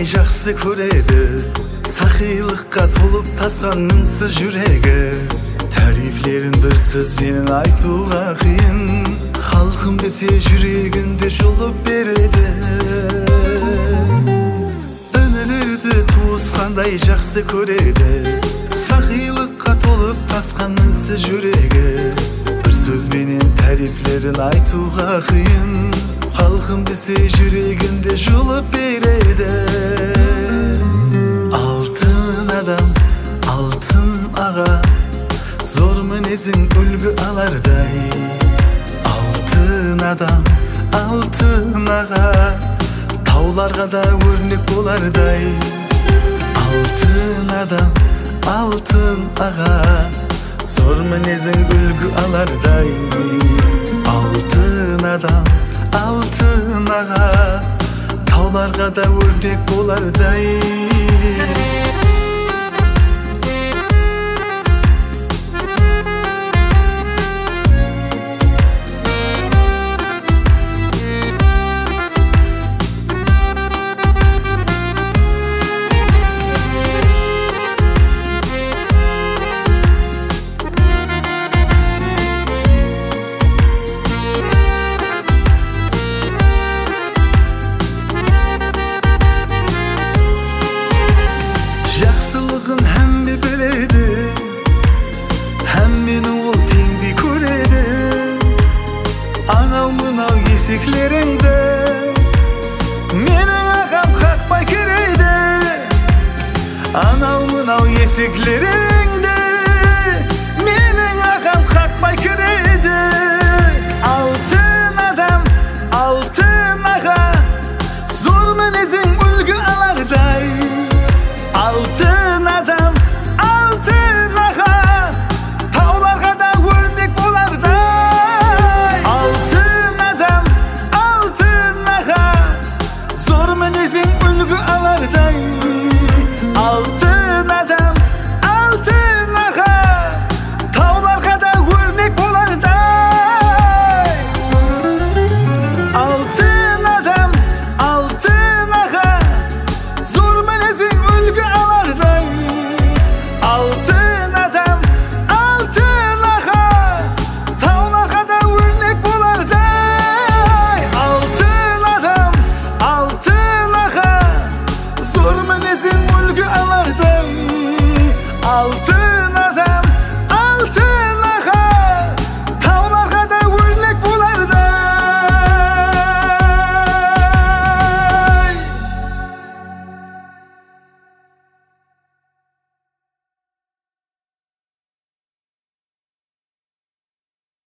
кандай жакшы көреді, сахилыкка толуп таскан мынсыз жүрегі. Тарифлерин бір сөзбен айтууга кыйын, халкым десе жүрегинде жолуп береді. Өнөлөрдү туускандай жакшы көреді, сахилыкка толуп таскан мынсыз жүрегі. Бір сөзбенен тарифлерин айтууга кыйын, халкым десе жүрегинде жолуп береді. Алтын адам, алтын ага, зор мүнезің үлгү алардай. Алтын адам, алтын ага, тауларга да өрнөк болардай. Алтын адам, алтын ага, зор мүнезің үлгү алардай. Алтын адам, алтын ага, тауларга да өрнөк болардай. Жақсылығын әмме біледі, әммені ол теңді көреді. Анау-мынау есіклеріңді менің ағам қақпай кереді. Анау-мынау есіклеріңді менің ағам қақпай кереді. Алтын адам, алтын аға, зор мінезің үлгі алардай. Алтын адам, алтын аға, тауларға да өрнек болардай. Алтын адам, алтын аға, зор мінезің үлгі алардай. Алтын адам, алтын аға, тауларға да өрнек болардай. Алтын адам, алтын аға, зор мінезің үлгі алардай. Алтын адам, алтын аға, тауларға да өрнек болардай. Алтын адам, алтын аға, зор мінезің үлгі алардай. Алтын